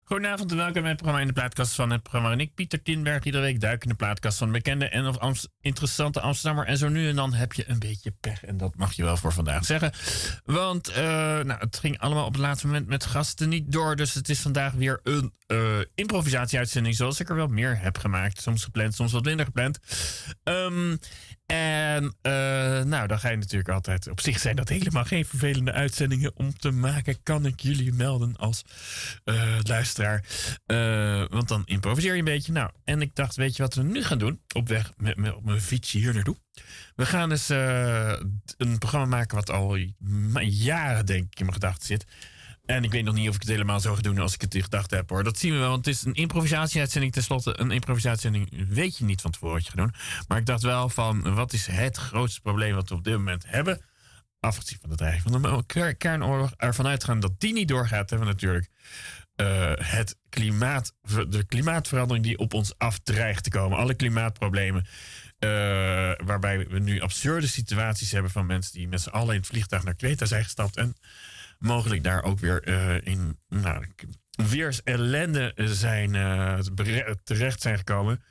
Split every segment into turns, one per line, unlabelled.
Goedenavond en welkom bij het programma in de plaatkast van het programma. En ik, Pieter Tinberg, iedere week duik in de plaatkast van bekende en of interessante Amsterdammer. En zo nu en dan heb je een beetje pech. En dat mag je wel voor vandaag zeggen. Want het ging allemaal op het laatste moment met gasten niet door. Dus het is vandaag weer een improvisatie-uitzending zoals ik er wel meer heb gemaakt. Soms gepland, soms wat minder gepland. Dan ga je natuurlijk altijd... Op zich zijn dat helemaal geen vervelende uitzendingen om te maken. Kan ik jullie melden als luisteraar. Want dan improviseer je een beetje. Nou, en ik dacht, weet je wat we nu gaan doen? Op weg op mijn fietsje hier naartoe. We gaan dus een programma maken wat al jaren denk ik in mijn gedachten zit. En ik weet nog niet of ik het helemaal zo ga doen als ik het in gedachten heb, hoor. Dat zien we wel, want het is een improvisatie-uitzending. Ten slotte, een improvisatie-uitzending weet je niet van tevoren wat je gaat doen. Maar ik dacht wel van, wat is het grootste probleem wat we op dit moment hebben? Afgezien van de dreiging van de kernoorlog. Ervan uitgaan dat die niet doorgaat, hebben we natuurlijk de klimaatverandering die op ons af dreigt te komen. Alle klimaatproblemen. Waarbij we nu absurde situaties hebben van mensen die met z'n allen in het vliegtuig naar Kreta zijn gestapt. En mogelijk daar ook weer in weersellende zijn terecht zijn gekomen.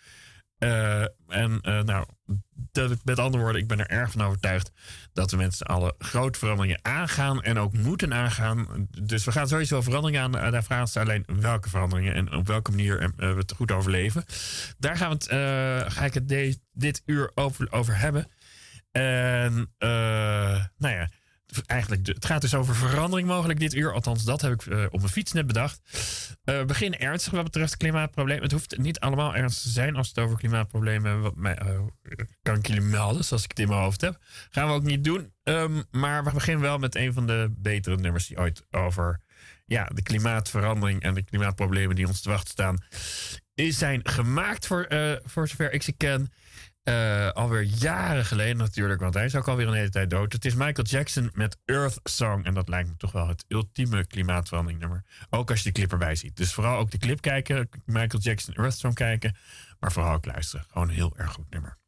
Met andere woorden, ik ben er erg van overtuigd dat we met z'n allen grote veranderingen aangaan en ook moeten aangaan. Dus we gaan sowieso veranderingen aan. Daar vragen ze alleen welke veranderingen en op welke manier we het goed overleven. Daar ga ik het dit uur over hebben. En eigenlijk, het gaat dus over verandering mogelijk dit uur. Althans, dat heb ik op mijn fiets net bedacht. We beginnen ernstig wat betreft het klimaatprobleem. Het hoeft niet allemaal ernstig te zijn als we het over klimaatproblemen hebben. Kan ik jullie melden, zoals ik het in mijn hoofd heb. Gaan we ook niet doen. Maar we beginnen wel met een van de betere nummers die ooit over de klimaatverandering en de klimaatproblemen die ons te wachten staan zijn gemaakt voor zover ik ze ken. Alweer jaren geleden natuurlijk, want hij is ook alweer een hele tijd dood. Het is Michael Jackson met Earth Song. En dat lijkt me toch wel het ultieme klimaatverandering nummer. Ook als je de clip erbij ziet. Dus vooral ook de clip kijken, Michael Jackson Earth Song kijken. Maar vooral ook luisteren. Gewoon een heel erg goed nummer.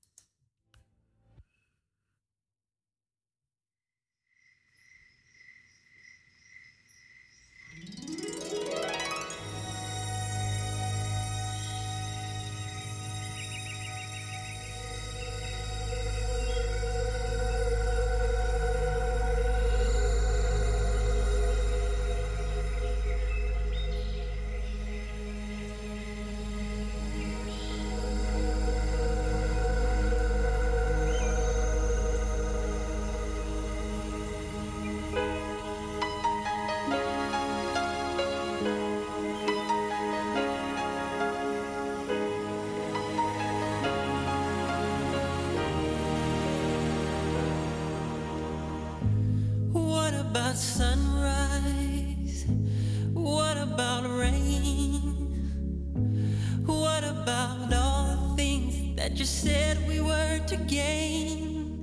Sunrise, what about rain? What about all the things that you said we were to gain?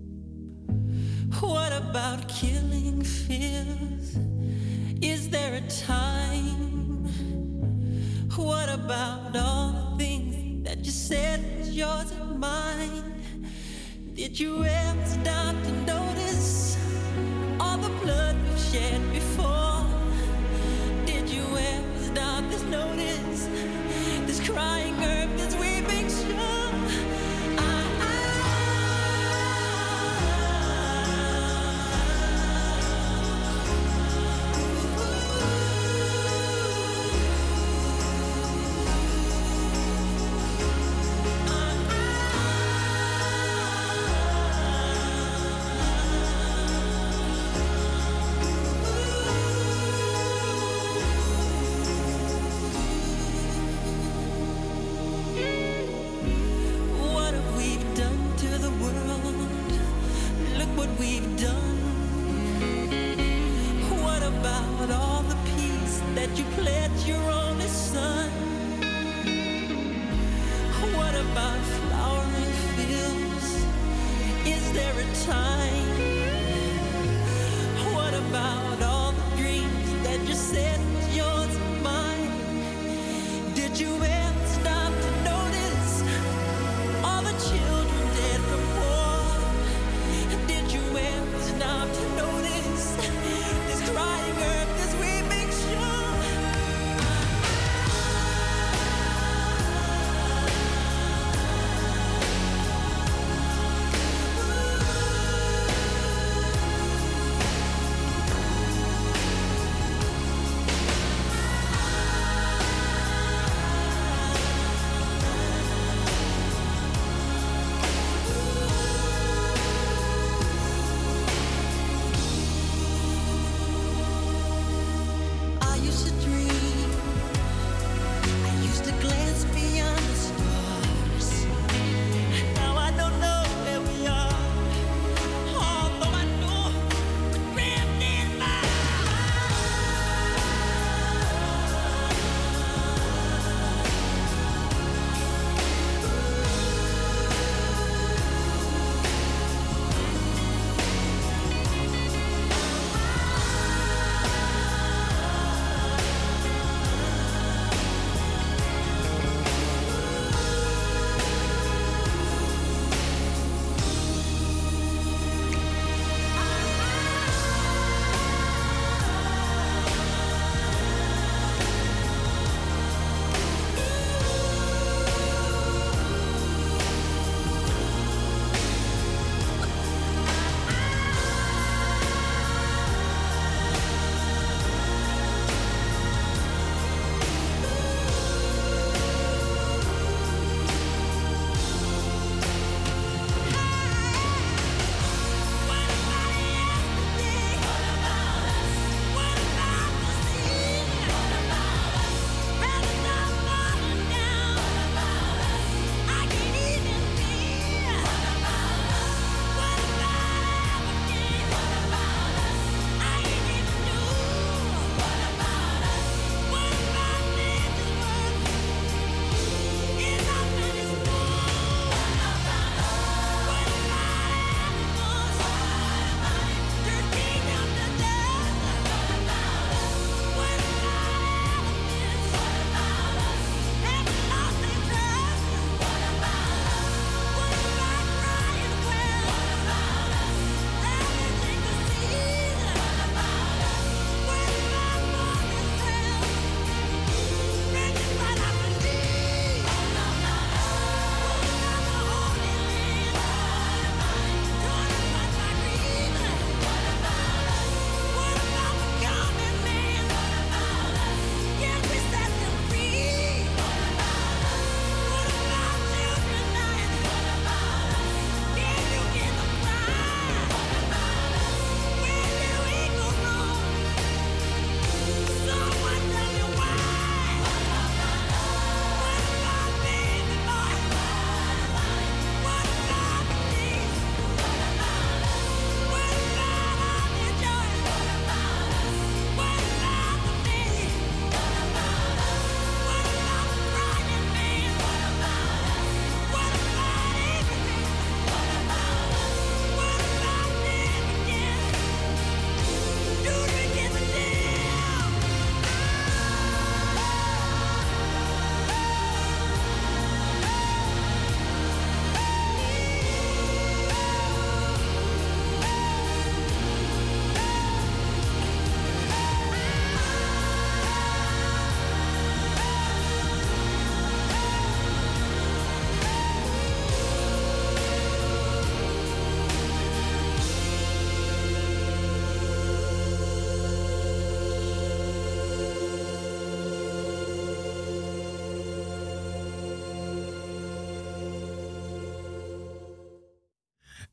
What about killing fears? Is there a time? What about all the things that you said was yours and mine? Did you ever stop to notice all the blood we've shed before? Did you ever stop to notice this crying earth, this weeping shore?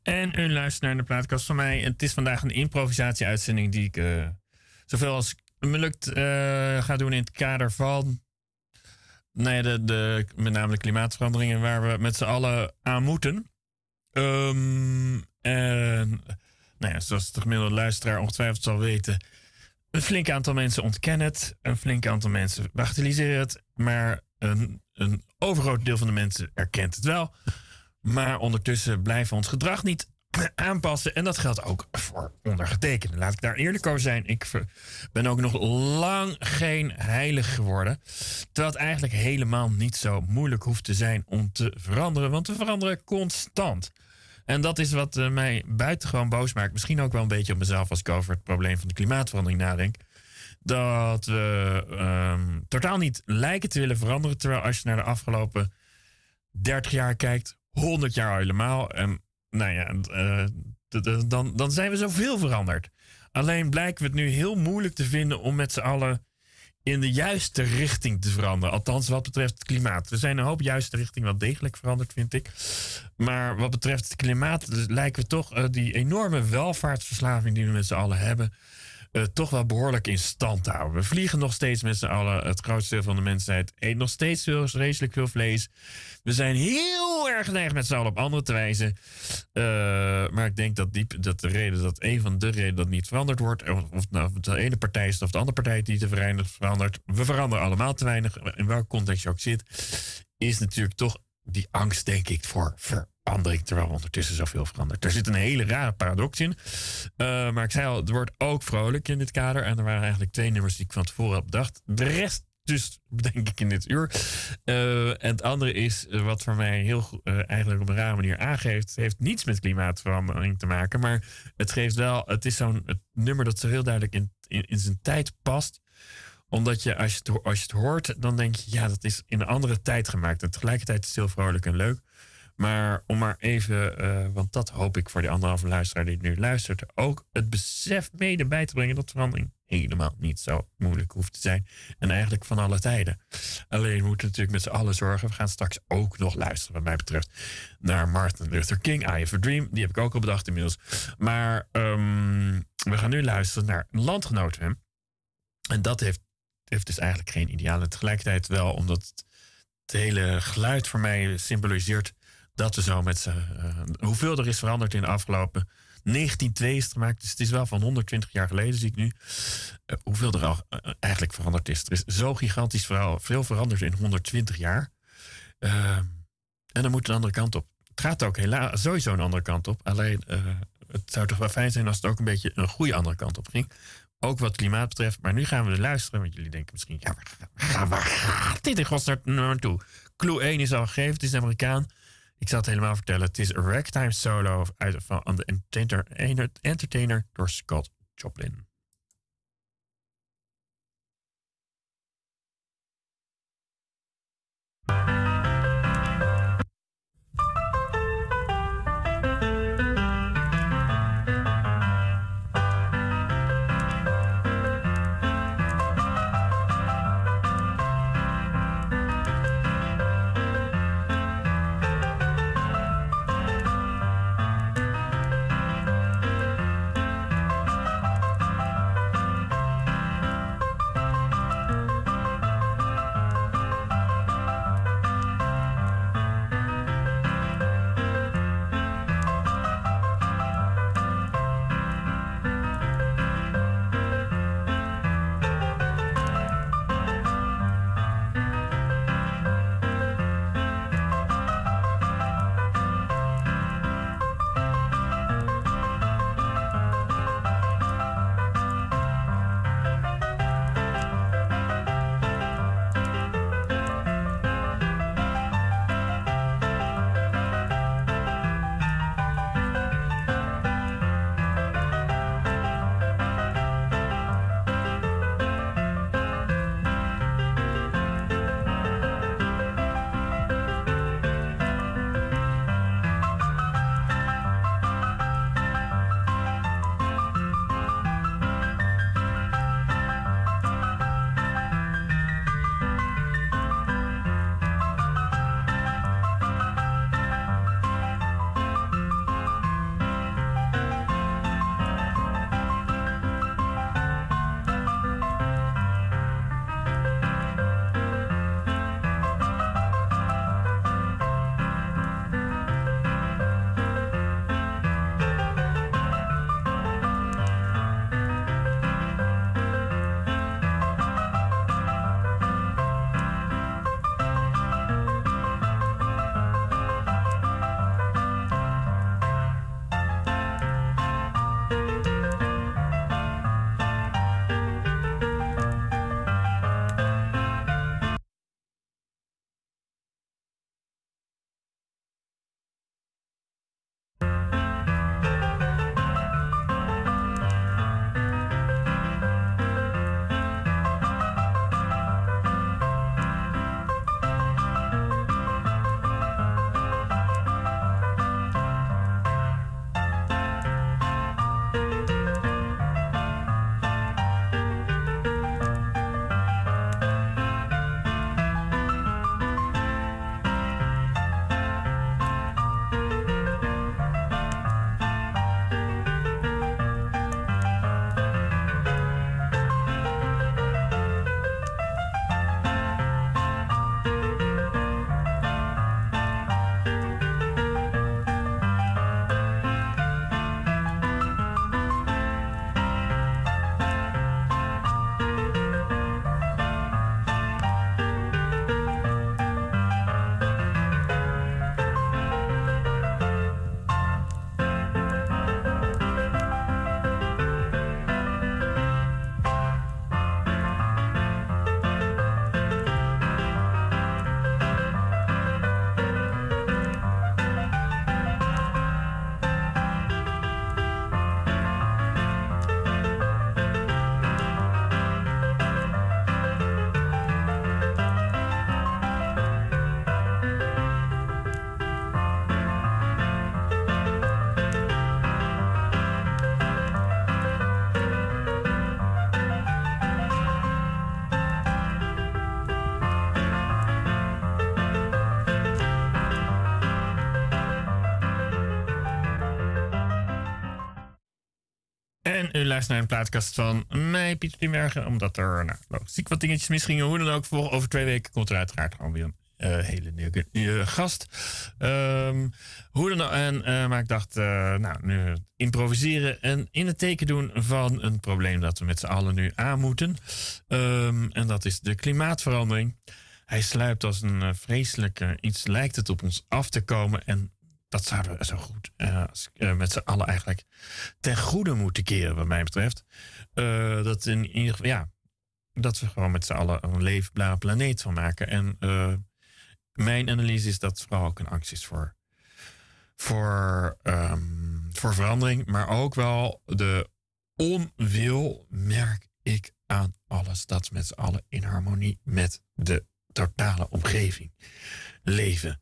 En u luistert naar de plaatkast van mij. Het is vandaag een improvisatie-uitzending die ik zoveel als me lukt ga doen in het kader van met name de klimaatveranderingen waar we met z'n allen aan moeten. En zoals de gemiddelde luisteraar ongetwijfeld zal weten, een flink aantal mensen ontkennen het. Een flink aantal mensen bagatelliseren het. Maar een overgroot deel van de mensen erkent het wel. Maar ondertussen blijven we ons gedrag niet aanpassen. En dat geldt ook voor ondergetekende. Laat ik daar eerlijk over zijn. Ik ben ook nog lang geen heilige geworden. Terwijl het eigenlijk helemaal niet zo moeilijk hoeft te zijn om te veranderen. Want we veranderen constant. En dat is wat mij buitengewoon boos maakt. Misschien ook wel een beetje op mezelf als ik over het probleem van de klimaatverandering nadenk. Dat we totaal niet lijken te willen veranderen. Terwijl als je naar de afgelopen 30 jaar kijkt, 100 jaar al helemaal. En dan zijn we zoveel veranderd. Alleen blijken we het nu heel moeilijk te vinden om met z'n allen in de juiste richting te veranderen. Althans wat betreft het klimaat. We zijn een hoop juiste richting wel degelijk veranderd, vind ik. Maar wat betreft het klimaat lijken we toch die enorme welvaartsverslaving die we met z'n allen hebben, toch wel behoorlijk in stand te houden. We vliegen nog steeds met z'n allen. Het grootste deel van de mensheid eet nog steeds vreselijk veel vlees. We zijn heel erg geneigd met z'n allen op anderen te wijzen. Maar ik denk dat een van de redenen dat het niet veranderd wordt, of het nou de ene partij is of de andere partij die te weinig verandert. We veranderen allemaal te weinig. In welke context je ook zit, is natuurlijk toch die angst, denk ik, voor verandering, terwijl ondertussen zoveel verandert. Er zit een hele rare paradox in. Maar ik zei al, het wordt ook vrolijk in dit kader. En er waren eigenlijk 2 nummers die ik van tevoren had bedacht. De rest dus bedenk ik in dit uur. En het andere is, wat voor mij heel eigenlijk op een rare manier aangeeft. Het heeft niets met klimaatverandering te maken. Maar het geeft wel, het is het nummer dat zo heel duidelijk in zijn tijd past. Omdat je, als je het hoort, dan denk je, ja, dat is in een andere tijd gemaakt. En tegelijkertijd is het heel vrolijk en leuk. Maar om maar even, want dat hoop ik voor die 1,5 luisteraar die nu luistert, ook het besef mede bij te brengen dat verandering helemaal niet zo moeilijk hoeft te zijn. En eigenlijk van alle tijden. Alleen we moeten natuurlijk met z'n allen zorgen. We gaan straks ook nog luisteren, wat mij betreft, naar Martin Luther King, I Have a Dream. Die heb ik ook al bedacht inmiddels. Maar we gaan nu luisteren naar een landgenoot van hem. En dat heeft dus eigenlijk geen ideaal. En tegelijkertijd wel, omdat het hele geluid voor mij symboliseert dat we zo met hoeveel er is veranderd in de afgelopen 1902 is het gemaakt. Dus het is wel van 120 jaar geleden, zie ik nu. Hoeveel er al eigenlijk veranderd is. Er is zo gigantisch veel veranderd in 120 jaar. En dan moet de andere kant op. Het gaat ook helaas sowieso een andere kant op. Alleen het zou toch wel fijn zijn als het ook een beetje een goede andere kant op ging. Ook wat klimaat betreft. Maar nu gaan we luisteren. Want jullie denken misschien, ja, waar gaat dit in godsnaam naartoe? Clue 1 is al gegeven. Het is een Amerikaan. Ik zal het helemaal vertellen. Het is een ragtime solo van The Entertainer door Scott Joplin. En u luistert naar een plaatkast van mij, Pieter Timbergen. Omdat er logistiek wat dingetjes misgingen. Hoe dan ook, over 2 weken komt er uiteraard gewoon weer een hele nieuwe gast. Hoe dan ook. Maar ik dacht, nu improviseren en in het teken doen van een probleem dat we met z'n allen nu aan moeten. En dat is de klimaatverandering. Hij sluipt als een vreselijke iets, lijkt het op ons af te komen. En dat zouden we zo goed met z'n allen eigenlijk ten goede moeten keren, wat mij betreft. Dat in ieder geval, dat we gewoon met z'n allen een leefbare planeet van maken. En mijn analyse is dat vooral ook een angst is voor verandering. Maar ook wel de onwil, merk ik aan alles. Dat met z'n allen in harmonie met de totale omgeving leven.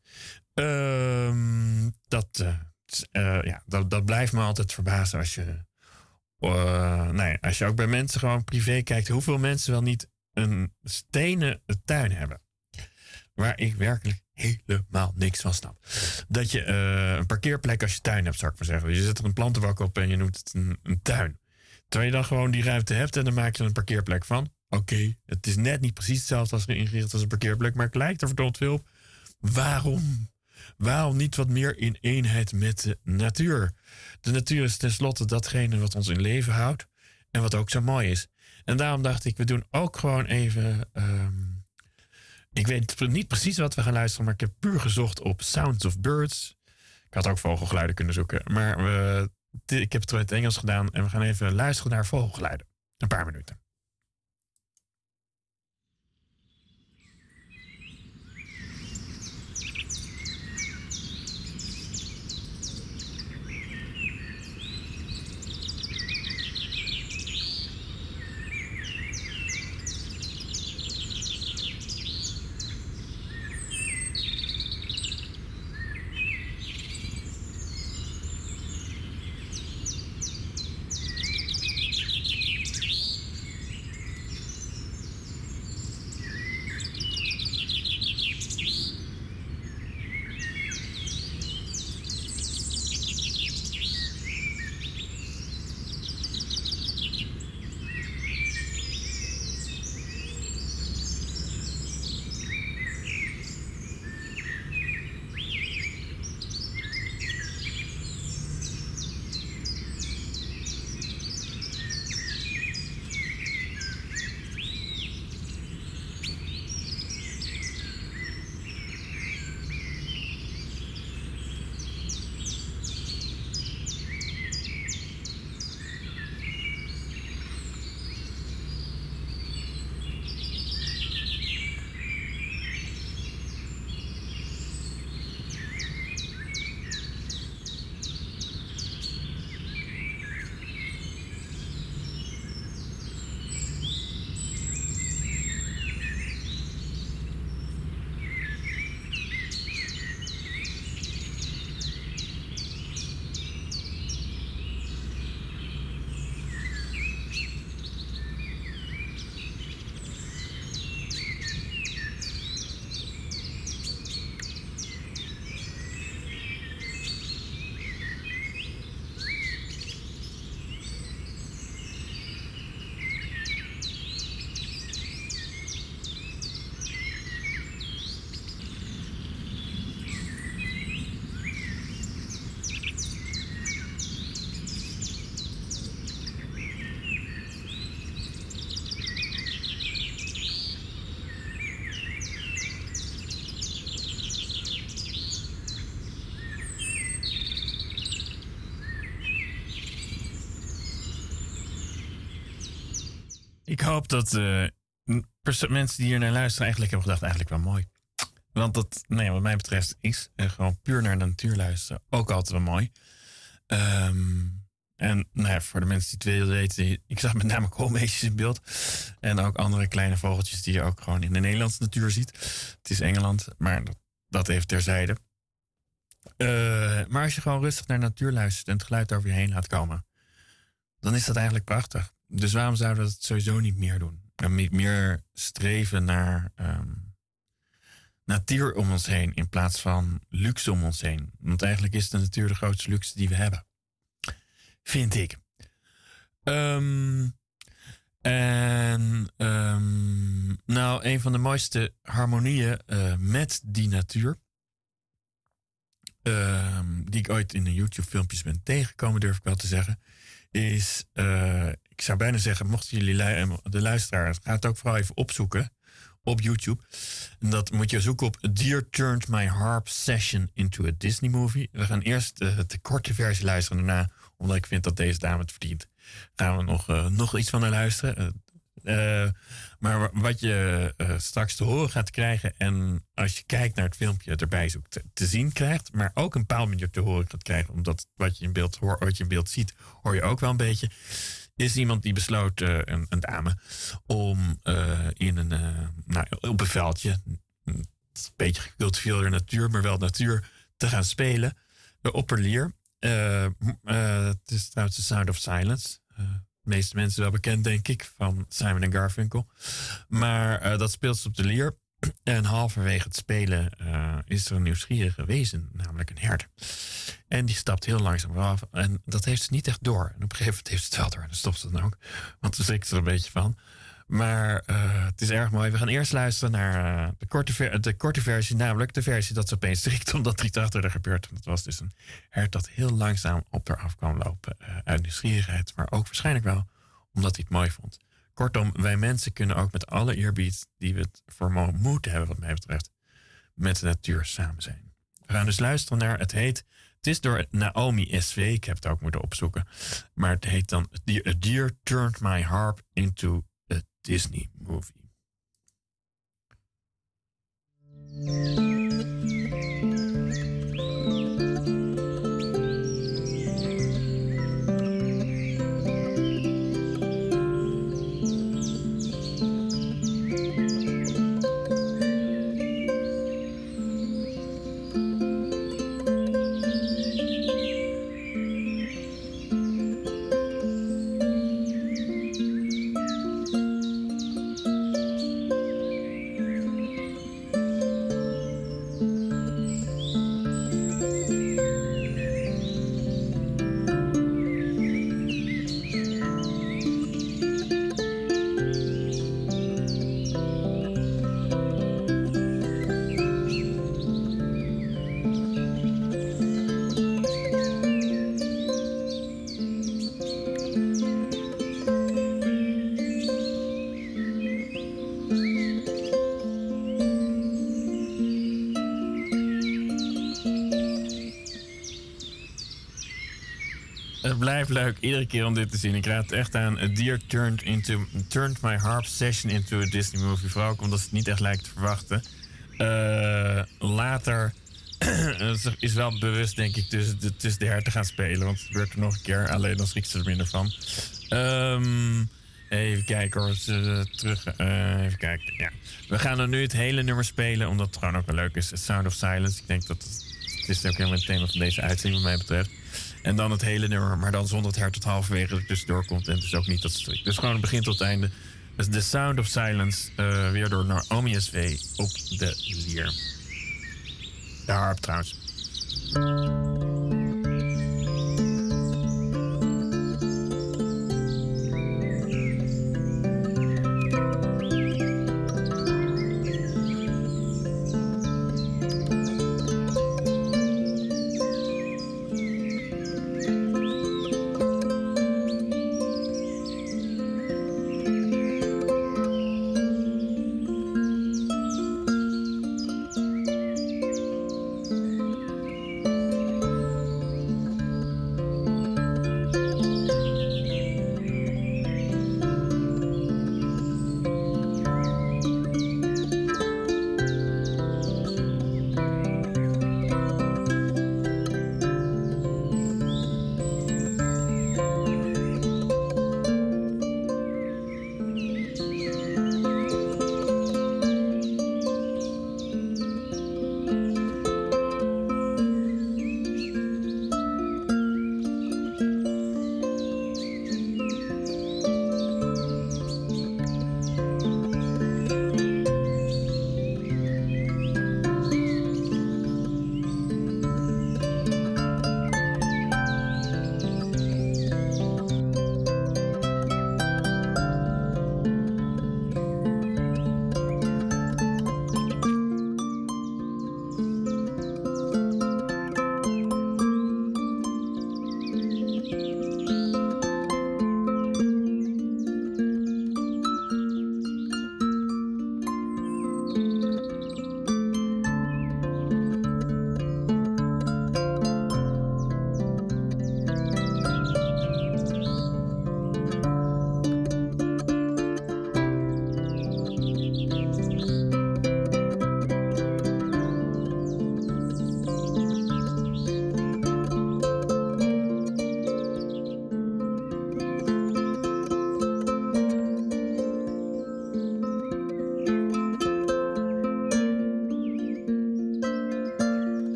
Dat blijft me altijd verbazen als je ook bij mensen gewoon privé kijkt. Hoeveel mensen wel niet een stenen tuin hebben. Waar ik werkelijk helemaal niks van snap. Dat je een parkeerplek als je tuin hebt, zou ik maar zeggen. Je zet er een plantenbak op en je noemt het een tuin. Terwijl je dan gewoon die ruimte hebt en dan maak je er een parkeerplek van. Oké, het is net niet precies hetzelfde als ingericht als een parkeerplek, maar het lijkt er verdomd veel op. Waarom niet wat meer in eenheid met de natuur? De natuur is tenslotte datgene wat ons in leven houdt en wat ook zo mooi is. En daarom dacht ik, we doen ook gewoon even... ik weet niet precies wat we gaan luisteren, maar ik heb puur gezocht op Sounds of Birds. Ik had ook vogelgeluiden kunnen zoeken, maar ik heb het in het Engels gedaan en we gaan even luisteren naar vogelgeluiden. Een paar minuten. Ik hoop dat mensen die hier naar luisteren eigenlijk hebben gedacht, eigenlijk wel mooi. Want dat, wat mij betreft, is gewoon puur naar de natuur luisteren ook altijd wel mooi. En voor de mensen die het willen weten, ik zag met name koolmeesjes in beeld. En ook andere kleine vogeltjes die je ook gewoon in de Nederlandse natuur ziet. Het is Engeland, maar dat even terzijde. Maar als je gewoon rustig naar de natuur luistert en het geluid over je heen laat komen, dan is dat eigenlijk prachtig. Dus waarom zouden we dat sowieso niet meer doen? En meer streven naar natuur om ons heen in plaats van luxe om ons heen. Want eigenlijk is de natuur de grootste luxe die we hebben. Vind ik. Nou, een van de mooiste harmonieën met die natuur, die ik ooit in een YouTube-filmpjes ben tegengekomen, durf ik wel te zeggen, is, ik zou bijna zeggen, mochten jullie de luisteraars, ga het ook vooral even opzoeken op YouTube. En dat moet je zoeken op Dear Turned My Harp Session into a Disney Movie. We gaan eerst de korte versie luisteren, daarna, omdat ik vind dat deze dame het verdient, gaan we nog iets van haar luisteren. Maar wat je straks te horen gaat krijgen, en als je kijkt naar het filmpje, het erbij is ook te zien krijgt, maar ook een bepaalde manier te horen gaat krijgen, omdat wat je in beeld hoort, wat je in beeld ziet, hoor je ook wel een beetje, is iemand die besloot, een dame, om op een veldje, een beetje gecultiveerde natuur, maar wel natuur, te gaan spelen op een lier. Het is trouwens The Sound of Silence. De meeste mensen wel bekend, denk ik, van Simon en Garfunkel. Maar dat speelt ze op de lier. En halverwege het spelen is er een nieuwsgierige wezen, namelijk een hert. En die stapt heel langzaam af. En dat heeft ze niet echt door. En op een gegeven moment heeft ze het wel door. En dan stopt ze dan ook. Want ze schrikt er een beetje van. Maar het is erg mooi. We gaan eerst luisteren naar de korte versie. Namelijk de versie dat ze opeens schrikt omdat er iets achter haar gebeurt. Dat was dus een hert dat heel langzaam op haar af kwam lopen. Uit nieuwsgierigheid. Maar ook waarschijnlijk wel omdat hij het mooi vond. Kortom, wij mensen kunnen ook met alle eerbied die we het voor moeten hebben, wat mij betreft, met de natuur samen zijn. We gaan dus luisteren naar, het is door Naomi S.V., ik heb het ook moeten opzoeken, maar het heet dan A Deer Turned My Harp into a Disney Movie. Het blijft leuk, iedere keer om dit te zien. Ik raad het echt aan. A Deer Turned My Harp Session into a Disney Movie. Vooral ook omdat het niet echt lijkt te verwachten. Later is wel bewust, denk ik, tussen de herten gaan spelen. Want het gebeurt er nog een keer. Alleen dan schrikt ze er minder van. Even kijken hoor. Even kijken. Ja. We gaan dan nu het hele nummer spelen. Omdat het gewoon ook wel leuk is. The Sound of Silence. Ik denk dat het is ook helemaal het thema van deze uitzending wat mij betreft. En dan het hele nummer, maar dan zonder het hert tot halverwege er tussendoor komt. En het is ook niet dat strikt. Dus gewoon het begin tot het einde. Dus The Sound of Silence, weer door Naomi S.V. op de lier. De harp trouwens.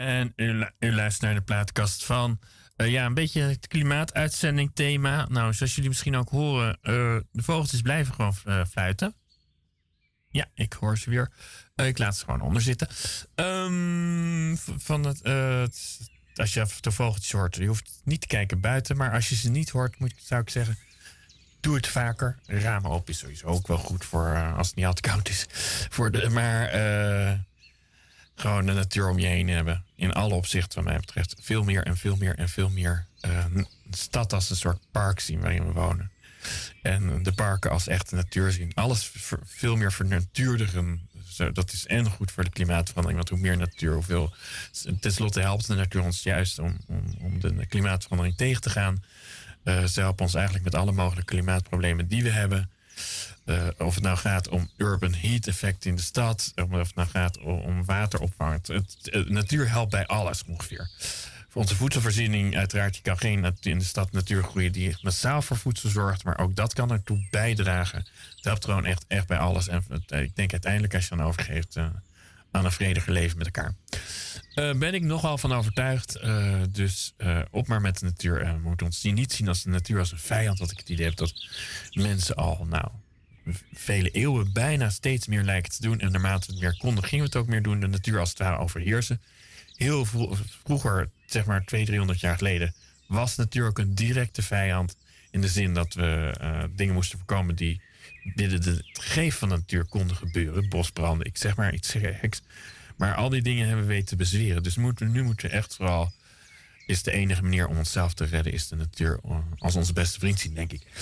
En u luistert naar de plaatkast van... een beetje het klimaatuitzending thema. Nou, zoals jullie misschien ook horen... de vogeltjes blijven gewoon fluiten. Ja, ik hoor ze weer. Ik laat ze gewoon onder zitten. Als je de vogeltjes hoort... je hoeft niet te kijken buiten... maar als je ze niet hoort, zou ik zeggen... doe het vaker. Ramen open is sowieso ook wel goed voor... als het niet al te koud is. Gewoon de natuur om je heen hebben. In alle opzichten, wat mij betreft. Veel meer en veel meer en veel meer. De stad als een soort park zien waarin we wonen. En de parken als echte natuur zien. Alles veel meer vernatuurdigen. Dat is en goed voor de klimaatverandering. Want hoe meer natuur, hoeveel... Ten slotte helpt de natuur ons juist om de klimaatverandering tegen te gaan. Ze helpen ons eigenlijk met alle mogelijke klimaatproblemen die we hebben. Of het nou gaat om urban heat effect in de stad. Of het nou gaat om wateropvang. Natuur helpt bij alles ongeveer. Voor onze voedselvoorziening uiteraard. Je kan geen in de stad natuur groeien die massaal voor voedsel zorgt. Maar ook dat kan ertoe bijdragen. Het helpt gewoon echt bij alles. En ik denk uiteindelijk als je dan overgeeft aan een vrediger leven met elkaar. Ben ik nogal van overtuigd. Dus op maar met de natuur. We moeten ons niet zien als de natuur als een vijand. Want ik het idee heb dat mensen al vele eeuwen bijna steeds meer lijken te doen. En naarmate we het meer konden, gingen we het ook meer doen. De natuur als het ware overheersen. Heel vroeger, zeg maar 200-300 jaar geleden, was natuur ook een directe vijand. In de zin dat we dingen moesten voorkomen die binnen het gegeven van de natuur konden gebeuren. Bosbranden, ik zeg maar iets geks. Maar al die dingen hebben we weten te bezweren. Dus nu moeten we echt vooral... is de enige manier om onszelf te redden... is de natuur als onze beste vriend zien, denk ik.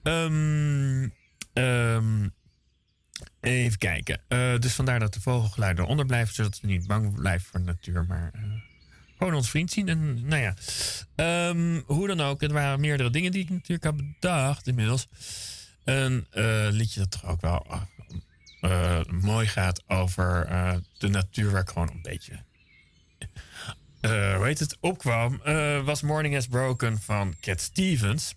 Even kijken. Dus vandaar dat de vogelgeluiden eronder blijven... zodat we niet bang blijven voor de natuur... maar gewoon ons vriend zien. En nou ja, hoe dan ook... er waren meerdere dingen die ik natuurlijk had bedacht inmiddels. Een liedje dat toch ook wel... mooi gaat over de natuur waar ik gewoon een beetje opkwam. Was Morning Has Broken van Cat Stevens.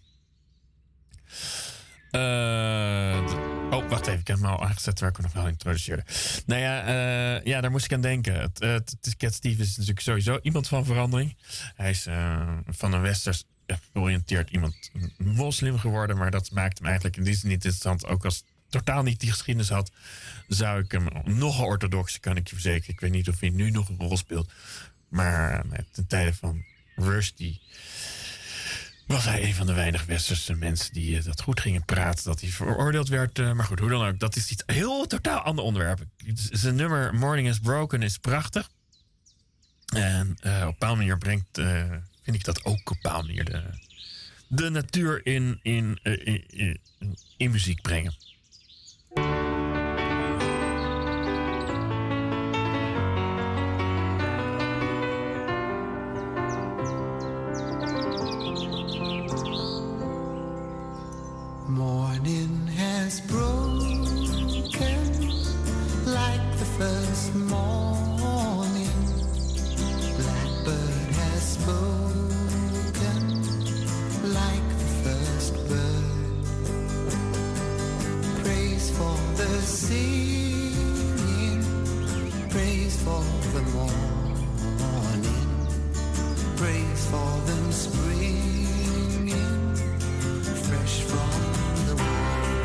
Wacht even, ik heb hem al aangezet waar ik hem nog wel introduceerde. Nou ja, daar moest ik aan denken. Cat Stevens is natuurlijk sowieso iemand van verandering. Hij is van een westers georiënteerd iemand moslim geworden, maar dat maakt hem eigenlijk in die zin niet interessant. Ook als totaal niet die geschiedenis had, zou ik hem nogal orthodox, kan ik je verzekeren. Ik weet niet of hij nu nog een rol speelt. Maar ten tijde van Rushdie was hij een van de weinige westerse mensen die dat goed gingen praten, dat hij veroordeeld werd. Maar goed, hoe dan ook, dat is iets heel totaal ander onderwerp. Zijn nummer Morning Has Broken is prachtig. En op een bepaalde manier vind ik dat ook op een bepaalde manier de natuur in muziek brengen.
Morning has broken like the first morning. Blackbird has spoken like the first bird. Praise for the singing, praise for the morning, praise for them springing fresh from the world.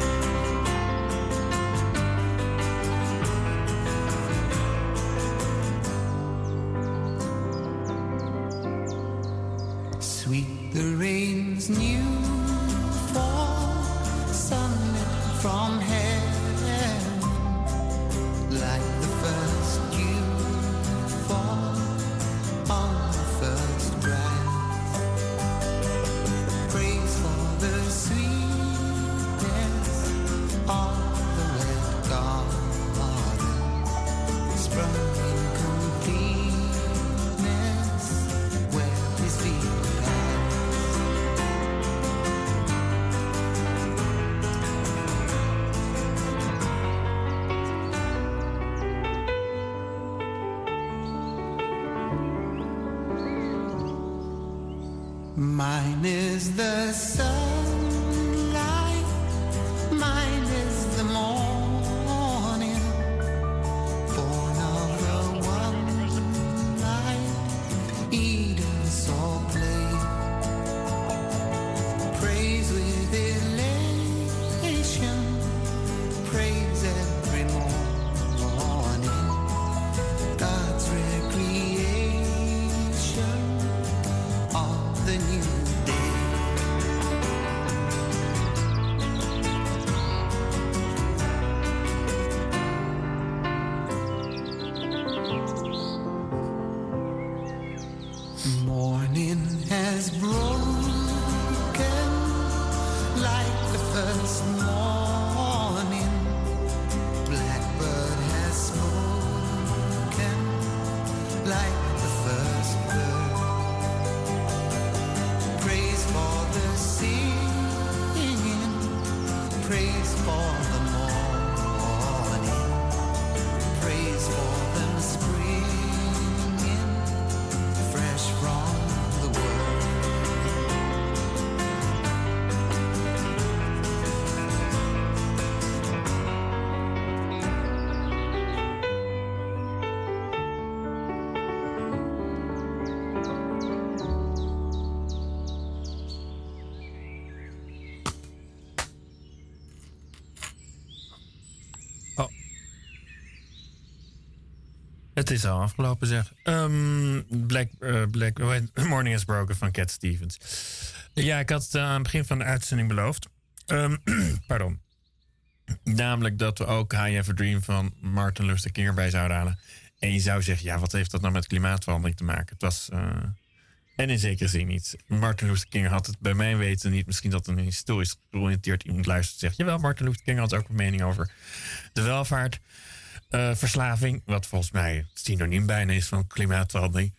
Sweet the rain's new fall, sunlit from heaven, like the first dew fall on the first grass. Praise for the sweetness of the red garden, sprung in completeness where his feet Mine is the sunlight, mine is the morning, born of the one light Praise for the morning, praise for them springing fresh from the world.
Het is al afgelopen, zeg. Black Morning is Broken van Cat Stevens. Ja, ik had het aan het begin van de uitzending beloofd. Pardon. Namelijk dat we ook I Have a Dream van Martin Luther King erbij zouden halen. En je zou zeggen, ja, wat heeft dat nou met klimaatverandering te maken? Het was... en in zekere zin niet. Martin Luther King had het bij mijn weten niet. Misschien dat een historisch georiënteerd iemand luistert en zegt... Jawel, Martin Luther King had ook een mening over de welvaart... verslaving, wat volgens mij het synoniem bijna is van klimaatverandering.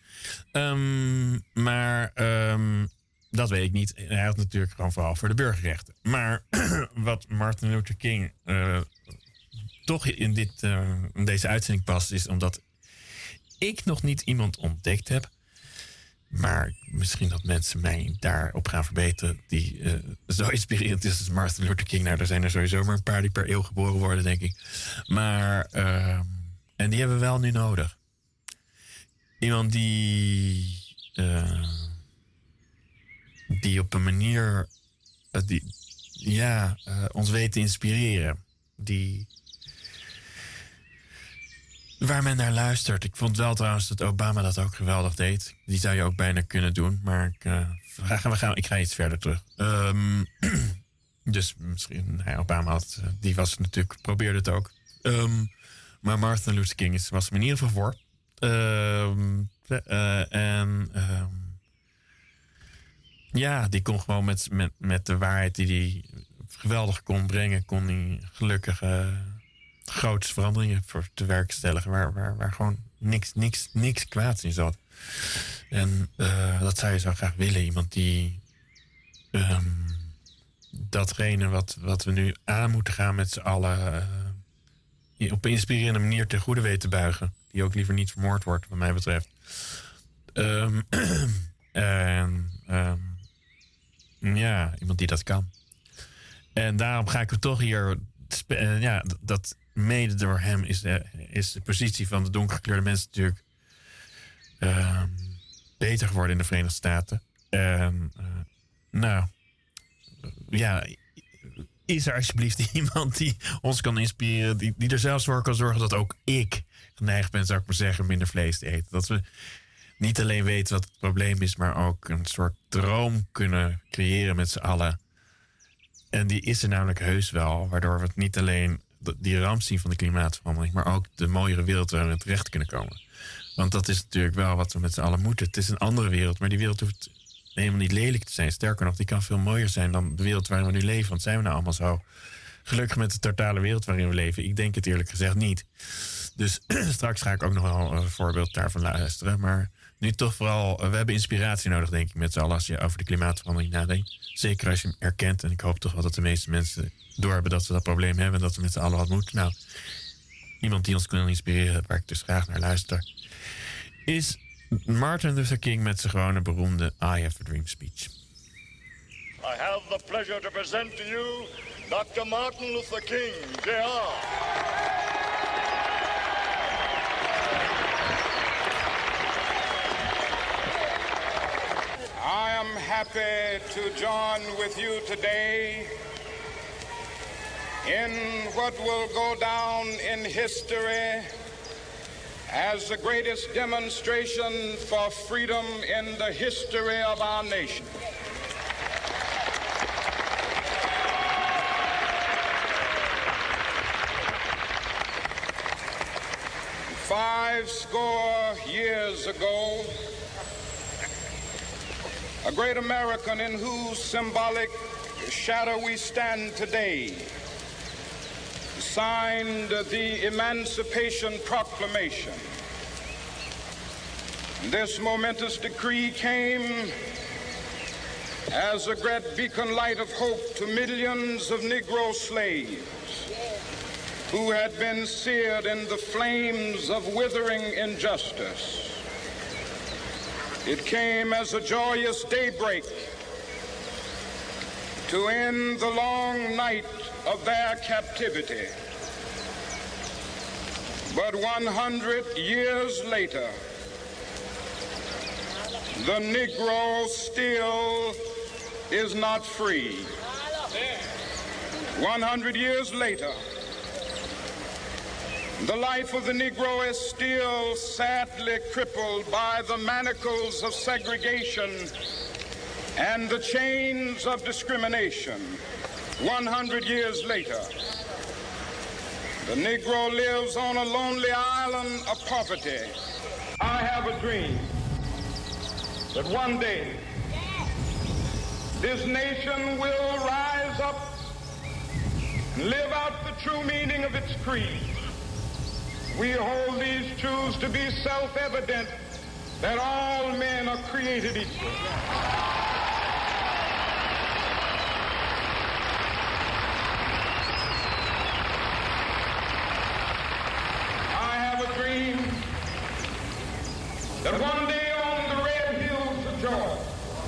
Maar dat weet ik niet. Hij had natuurlijk gewoon vooral voor de burgerrechten. Maar wat Martin Luther King toch in deze uitzending past... is omdat ik nog niet iemand ontdekt heb... maar misschien dat mensen mij daarop gaan verbeteren... die zo inspirerend is als Martin Luther King. Nou, er zijn er sowieso maar een paar die per eeuw geboren worden, denk ik. Maar, en die hebben we wel nu nodig. Iemand die op een manier... ons weet te inspireren. Waar men naar luistert. Ik vond wel trouwens dat Obama dat ook geweldig deed. Die zou je ook bijna kunnen doen. Maar ik ga iets verder terug. Dus misschien... Obama die was natuurlijk... probeerde het ook. Maar Martin Luther King was er in ieder geval voor. Die kon gewoon met de waarheid die hij geweldig kon brengen... kon hij gelukkig... grootste veranderingen voor te werk stellen... waar gewoon niks kwaads in zat. En dat zou je zo graag willen. Iemand die datgene wat we nu aan moeten gaan met z'n allen... op een inspirerende manier ten goede weet te buigen. Die ook liever niet vermoord wordt, wat mij betreft. Iemand die dat kan. En daarom ga ik er toch hier... dat mede door hem is de positie van de donkergekleurde mensen natuurlijk beter geworden in de Verenigde Staten. Is er alsjeblieft iemand die ons kan inspireren, die er zelfs voor kan zorgen dat ook ik geneigd ben, zou ik maar zeggen, minder vlees te eten. Dat we niet alleen weten wat het probleem is, maar ook een soort droom kunnen creëren met z'n allen. En die is er namelijk heus wel, waardoor we het niet alleen die ramp zien van de klimaatverandering, maar ook de mooiere wereld waar we terecht kunnen komen. Want dat is natuurlijk wel wat we met z'n allen moeten. Het is een andere wereld, maar die wereld hoeft helemaal niet lelijk te zijn. Sterker nog, die kan veel mooier zijn dan de wereld waarin we nu leven. Want zijn we nou allemaal zo gelukkig met de totale wereld waarin we leven? Ik denk het eerlijk gezegd niet. Dus straks ga ik ook nog wel een voorbeeld daarvan luisteren. Maar nu toch vooral, we hebben inspiratie nodig, denk ik, met z'n allen als je over de klimaatverandering nadenkt. Zeker als je hem erkent. En ik hoop toch wel dat de meeste mensen doorhebben dat we dat probleem hebben en dat we met z'n allen wat moeten. Nou, iemand die ons kan inspireren, waar ik dus graag naar luister, is Martin Luther King met zijn gewone beroemde I Have a Dream speech.
I have the pleasure to present to you Dr. Martin Luther King, Jr.
I am happy to join with you today in what will go down in history as the greatest demonstration for freedom in the history of our nation. Five score years ago, a great American in whose symbolic shadow we stand today signed the Emancipation Proclamation. This momentous decree came as a great beacon light of hope to millions of Negro slaves who had been seared in the flames of withering injustice. It came as a joyous daybreak to end the long night of their captivity. But 100 years later, the Negro still is not free. 100 years later, the life of the Negro is still sadly crippled by the manacles of segregation and the chains of discrimination. 100 years later, the Negro lives on a lonely island of poverty. I have a dream that one day this nation will rise up and live out the true meaning of its creed. We hold these truths to be self-evident, that all men are created equal. I have a dream that one day on the red hills of Georgia,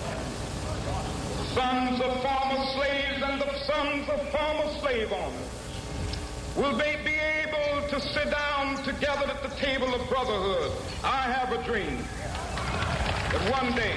sons of former slaves and the sons of former slave owners will they be able to sit down together at the table of brotherhood. I have a dream that one day,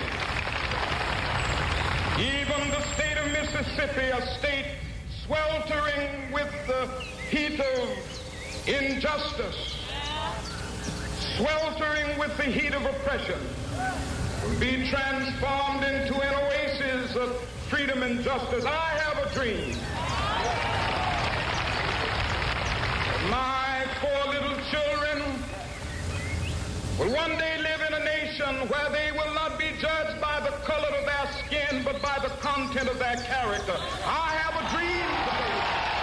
even the state of Mississippi, a state sweltering with the heat of injustice, sweltering with the heat of oppression, will be transformed into an oasis of freedom and justice. I have a dream. My 4 little children will one day live in a nation where they will not be judged by the color of their skin, but by the content of their character. I have a dream today.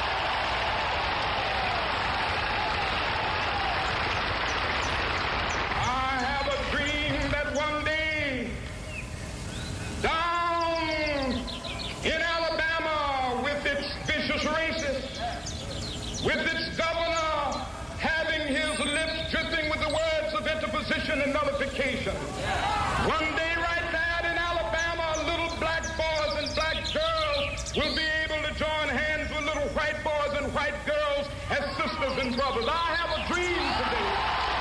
I have a dream that one day, down in Alabama, with its vicious racists, with its governor having his lips dripping with the words of interposition and nullification. One day right there in Alabama, little black boys and black girls will be able to join hands with little white boys and white girls as sisters and brothers. I have a dream today.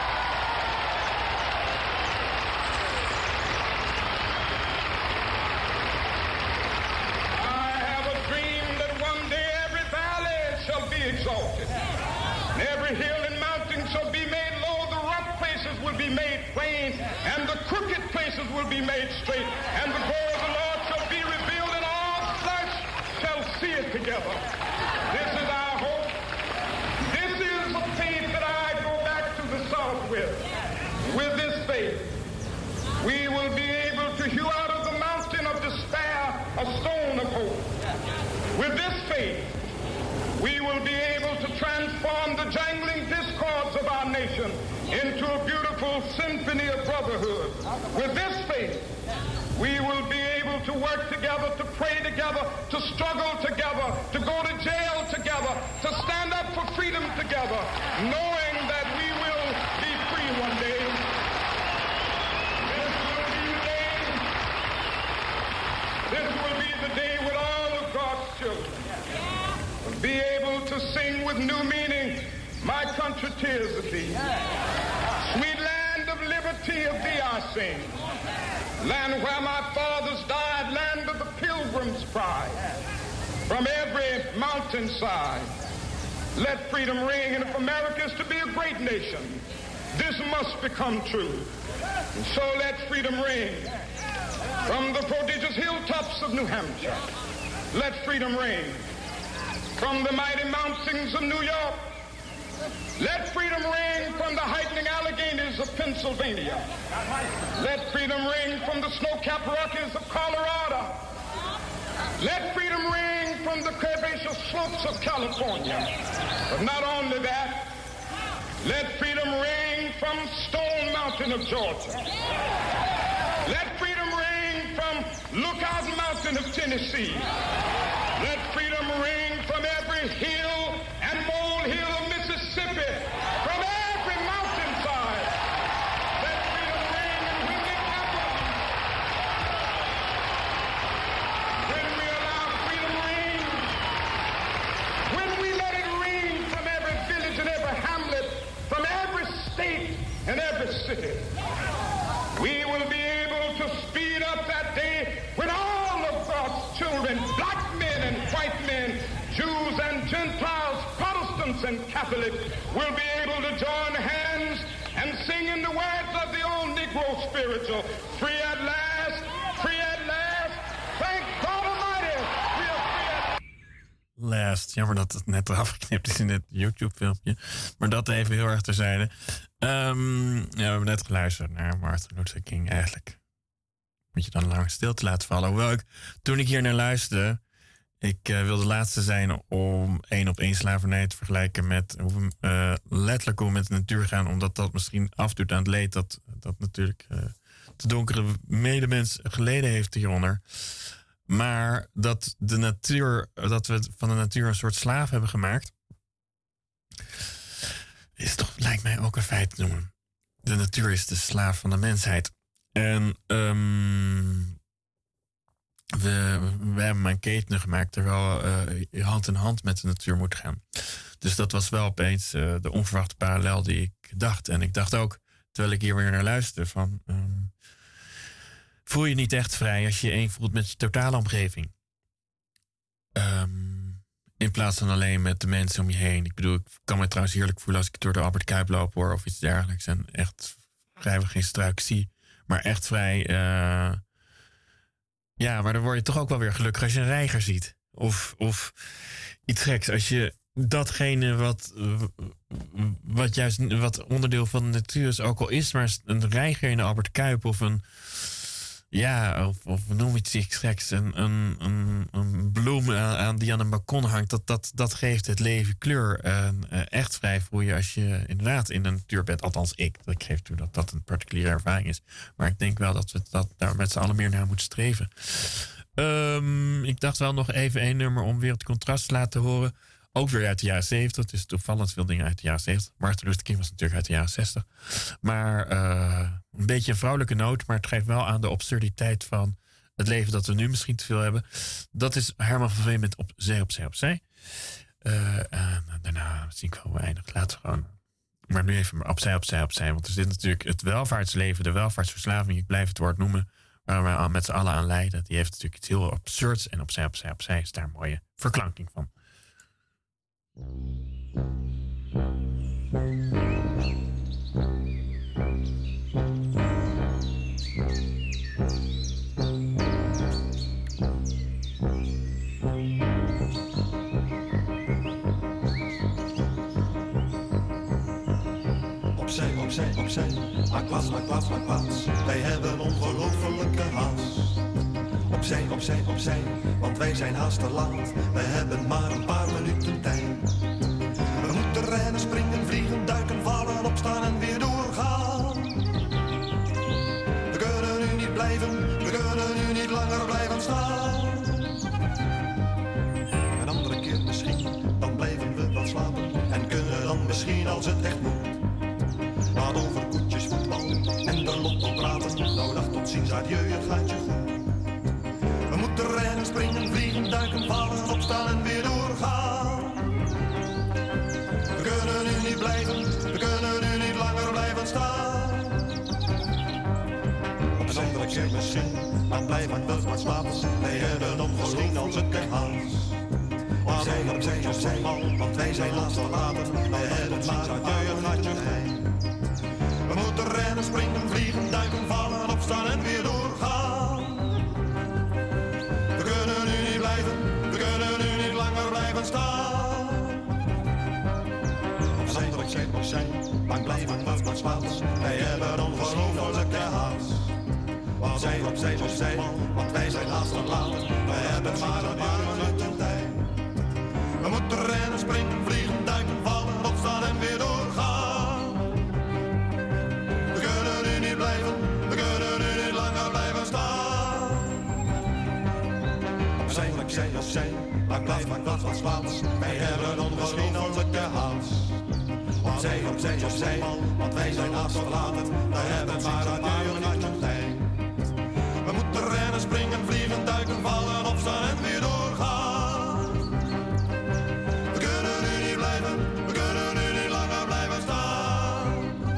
I have a dream that one day every valley shall be exalted. And every hill and mountain shall be made low, the rough places will be made plain, and the crooked places will be made straight, and the glory of the Lord shall be revealed, and all flesh shall see it together. This is our hope. This is the faith that I go back to the South with. With this faith, we will be able to hew out of the mountain of despair a stone of hope. With this faith, we will be able to transform the jangling discords of our nation into a beautiful symphony of brotherhood. With this faith, we will be able to work together, to pray together, to struggle together, to go to jail together, to stand up for freedom together, knowing that we will be free one day. This will be the day when all of God's children will be able to sing with new meaning, my country, 'tis of thee. Sweet land of liberty, of thee I sing. Land where my fathers died, land of the pilgrim's pride. From every mountainside, let freedom ring. And if America is to be a great nation, this must become true. And so let freedom ring. From the prodigious hilltops of New Hampshire, let freedom ring. From the mighty mountains of New York, let freedom ring. From the heightening Alleghenies of Pennsylvania, let freedom ring. From the snow-capped Rockies of Colorado, let freedom ring. From the curvaceous slopes of California. But not only that, let freedom ring from Stone Mountain of Georgia. Let freedom ring from Lookout Mountain of Tennessee. Let freedom ring from every hill and molehill of Mississippi, from every mountainside. Let freedom ring in Whitney Capital. When we allow freedom ring, when we let it ring from every village and every hamlet, from every state and every city, we will be able to speed up that day when all of God's children, black men and white men, Jews and Gentiles, Protestants and Catholics, will be able to join hands and sing in the words of the old Negro spiritual, free at last, thank God Almighty, we are free at
Last. Jammer dat het net eraf geknipt is in dit YouTube-filmpje. Maar dat even heel erg terzijde. Ja, we hebben net geluisterd naar Martin Luther King. Eigenlijk moet je dan lang stil te laten vallen. Hoewel toen ik hier naar luisterde, ik wilde de laatste zijn om 1-op-1 slavernij te vergelijken met letterlijk hoe we met de natuur gaan. Omdat dat misschien afdoet aan het leed dat natuurlijk de donkere medemens geleden heeft hieronder. Maar dat we van de natuur een soort slaaf hebben gemaakt, is toch, lijkt mij ook een feit te noemen. De natuur is de slaaf van de mensheid. En we hebben een keten gemaakt terwijl je hand in hand met de natuur moet gaan. Dus dat was wel opeens de onverwachte parallel die ik dacht. En ik dacht ook, terwijl ik hier weer naar luisterde, van voel je niet echt vrij als je je één voelt met je totale omgeving. In plaats van alleen met de mensen om je heen. Ik bedoel, ik kan me trouwens heerlijk voelen als ik door de Albert Kuip loop hoor, of iets dergelijks. En echt vrijwel geen struik zie. Maar echt vrij. Ja, maar dan word je toch ook wel weer gelukkig als je een reiger ziet. Of iets geks. Als je datgene wat onderdeel van de natuur is, ook al is maar een reiger in de Albert Kuip of een. Ja, of noem iets geks. Een bloem die aan een balkon hangt. Dat geeft het leven kleur. En echt vrij voel je als je inderdaad in de natuur bent. Althans ik geef toe dat dat een particuliere ervaring is. Maar ik denk wel dat we daar met z'n allen meer naar moeten streven. Ik dacht wel nog even 1 nummer om weer het contrast te laten horen. Ook weer uit de jaren 70. Het is toevallig veel dingen uit de jaren 70. Martin Luther King was natuurlijk uit de jaren 60. Maar een beetje een vrouwelijke noot. Maar het geeft wel aan de absurditeit van het leven dat we nu misschien te veel hebben. Dat is Herman van Veen met Op Zee, Op Zee, Op Zee. En daarna zie ik wel eindig. Laten we gewoon. Maar nu even Op Zee, Op Zee, Op Zee. Want er zit natuurlijk het welvaartsleven, de welvaartsverslaving. Ik blijf het woord noemen. Waar we met z'n allen aan lijden. Die heeft natuurlijk iets heel absurds. En Op Zee, Op Zee, Op Zee is daar een mooie verklanking van.
Opzij, opzij, opzij, maak plaats, maak plaats, maak plaats. Wij hebben ongelofelijke haast. Opzij, opzij, opzij, want wij zijn haast te laat. We hebben maar een paar minuten tijd. We moeten rennen, springen, vliegen, duiken, vallen, opstaan en weer doorgaan. We kunnen nu niet blijven, we kunnen nu niet langer blijven staan. Een andere keer misschien, dan blijven we wat slapen. En kunnen dan misschien als het echt moet. Laat over koetjes, voetbal en de lotto praten. Nou dag tot ziens, adieu, het gaat je goed. We moeten rennen, springen, vliegen, duiken, vallen, opstaan en weer doorgaan. We kunnen nu niet blijven, we kunnen nu niet langer blijven staan. Op een andere keer misschien, dan blijven we wat slapen. Wij hebben ongelooflijk als het haast. Opzij, opzij, opzij, want wij zijn laatst verlaten. Wij hebben maar een adieu, het gaat je heen. We moeten rennen, springen, vliegen, duiken, vallen, opstaan en weer doorgaan. We kunnen nu niet blijven, we kunnen nu niet langer blijven staan. Opzij, lang blijven we wat slaats. Wij hebben ongelooflijke haast. Opzij, opzij, opzij, want wij zijn haast verlaten. We hebben maar een paar minuten tijd. We moeten rennen, springen, vliegen, duiken, vallen, opstaan en weer doorgaan. We kunnen nu niet blijven, we kunnen nu niet langer blijven staan. wat slaats. Wij hebben ongelofelijke haast. Opzij, opzij, opzij, want wij zijn haast verlaten. Daar hebben we maar een paar minuutjes tijd. We moeten rennen, springen, vliegen, duiken, vallen, opstaan en weer doorgaan. We kunnen nu niet blijven, we kunnen nu niet langer blijven staan.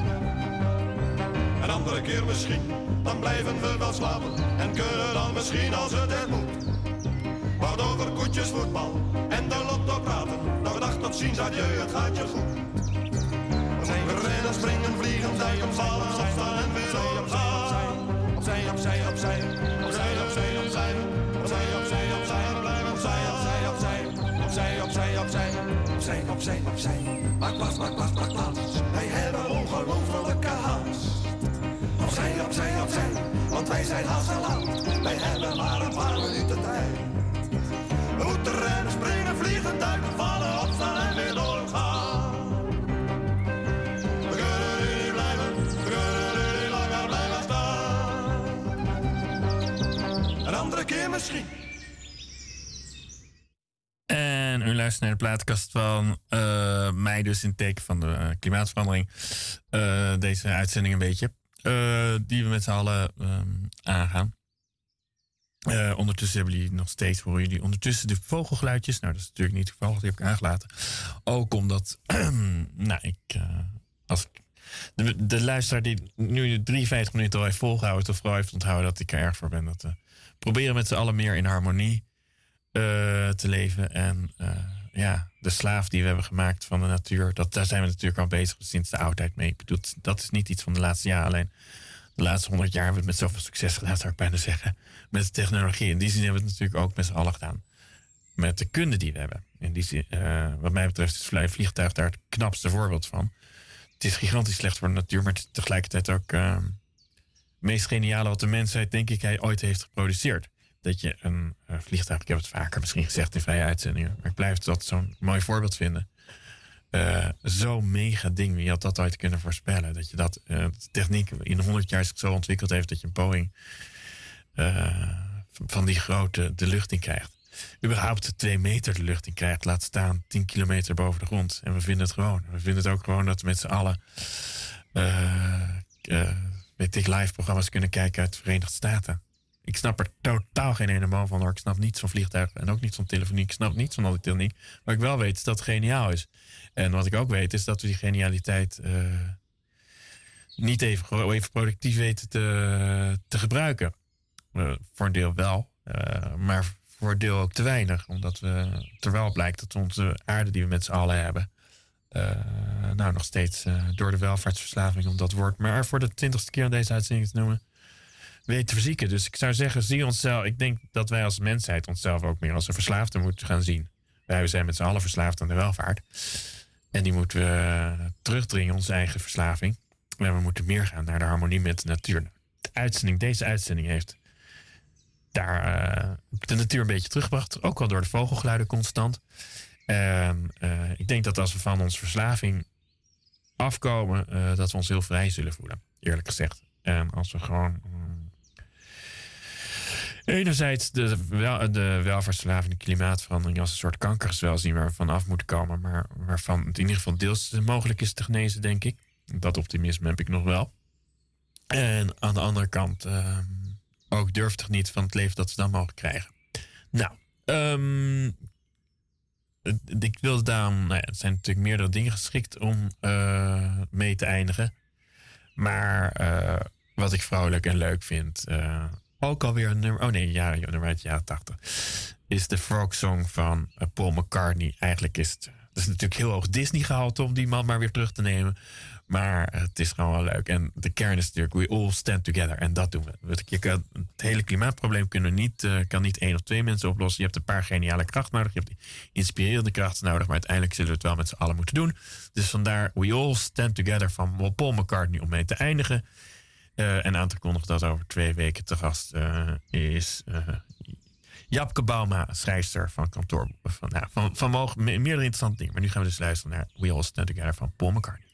Een andere keer misschien, dan blijven we wel slapen. En kunnen dan misschien als het er moet. Wat over koetjes, voetbal en de lotto praten. Nou, dag tot ziens, adieu, het gaat je goed. We rennen, springen, vliegen, duiken, vallen, opstaan en weer doorgaan. Opzij, opzij, opzij, opzij, opzij, opzij, opzij, opzij, opzij, blijf opzij, opzij, opzij, opzij, opzij, opzij, opzij, opzij, opzij. Maak plaats, maak plaats, maak plaats. Wij hebben ongelofelijke haast. Opzij, opzij, opzij, want wij zijn haast te laat. Wij hebben maar een paar minuten tijd. We moeten rennen, springen, vliegen, duiken, vallen, opstaan en weer doorgaan. We kunnen nu niet blijven, we kunnen nu niet langer blijven staan. Een andere keer misschien.
En u luistert naar de plaatkast van mij, dus in het teken van de klimaatverandering. Deze uitzending een beetje. Die we met z'n allen aangaan. Ondertussen hebben jullie nog steeds, horen jullie ondertussen de vogelgeluidjes. Nou, dat is natuurlijk niet toevallig, die heb ik aangelaten. Ook omdat, de luisteraar die nu 53 minuten al heeft volgehouden, toch vooral heeft onthouden dat ik er erg voor ben. Dat we proberen met z'n allen meer in harmonie te leven. En de slaaf die we hebben gemaakt van de natuur, daar zijn we natuurlijk al bezig sinds de oudheid mee. Ik bedoel, dat is niet iets van de laatste jaren alleen. De laatste 100 jaar hebben we het met zoveel succes gedaan, zou ik bijna zeggen. Met de technologie. In die zin hebben we het natuurlijk ook met z'n allen gedaan. Met de kunde die we hebben. In die zin, wat mij betreft is het vliegtuig daar het knapste voorbeeld van. Het is gigantisch slecht voor de natuur, maar het is tegelijkertijd ook het meest geniale wat de mensheid, denk ik, hij ooit heeft geproduceerd. Dat je een vliegtuig, ik heb het vaker misschien gezegd in vrije uitzendingen, maar ik blijf dat zo'n mooi voorbeeld vinden. Zo'n mega ding, wie had dat ooit kunnen voorspellen? Dat je dat, de techniek in 100 jaar zich zo ontwikkeld heeft dat je een Boeing van die grote de lucht in krijgt. Überhaupt 2 meter de lucht in krijgt, laat staan 10 kilometer boven de grond. En we vinden het gewoon. We vinden het ook gewoon dat we met z'n allen live programma's kunnen kijken uit de Verenigde Staten. Ik snap er totaal geen ene man van hoor. Ik snap niets van vliegtuigen en ook niet van telefonie. Ik snap niets van al die techniek. Wat ik wel weet is dat het geniaal is. En wat ik ook weet is dat we die genialiteit niet even productief weten te gebruiken. Voor een deel wel, maar voor een deel ook te weinig. Omdat terwijl blijkt dat onze aarde die we met z'n allen hebben, nog steeds door de welvaartsverslaving, om dat woord maar voor de 20ste keer aan deze uitzending te noemen, weet te verzieken. Dus ik zou zeggen, zie onszelf. Ik denk dat wij als mensheid onszelf ook meer als een verslaafde moeten gaan zien. Wij zijn met z'n allen verslaafd aan de welvaart. En die moeten we terugdringen, onze eigen verslaving. En we moeten meer gaan naar de harmonie met de natuur. Deze uitzending heeft daar de natuur een beetje teruggebracht. Ook wel door de vogelgeluiden constant. Ik denk dat als we van onze verslaving afkomen, dat we ons heel vrij zullen voelen. Eerlijk gezegd. En als we gewoon enerzijds de welvaartsverslaving, de klimaatverandering als een soort kankergezwel zien waar we van af moeten komen, maar waarvan het in ieder geval deels mogelijk is te genezen, denk ik. Dat optimisme heb ik nog wel. En aan de andere kant ook durf te genieten van het leven dat ze dan mogen krijgen. Nou, ik wilde daarom, er zijn natuurlijk meerdere dingen geschikt om mee te eindigen. Maar wat ik vrolijk en leuk vind, ook alweer een nummer, nummer uit de jaren 80, is de Frog Song van Paul McCartney. Eigenlijk is het is natuurlijk heel hoog Disney gehaald om die man maar weer terug te nemen. Maar het is gewoon wel leuk. En de kern is natuurlijk, we all stand together. En dat doen we. Het hele klimaatprobleem kan niet 1 of 2 mensen oplossen. Je hebt een paar geniale krachten nodig. Je hebt inspirerende krachten nodig. Maar uiteindelijk zullen we het wel met z'n allen moeten doen. Dus vandaar We All Stand Together van Paul McCartney om mee te eindigen. En aan te kondigen dat over 2 weken te gast is Japke Bauma, schrijfster van kantoor. Van meerdere interessante dingen. Maar nu gaan we dus luisteren naar We All Stand Together van Paul McCartney.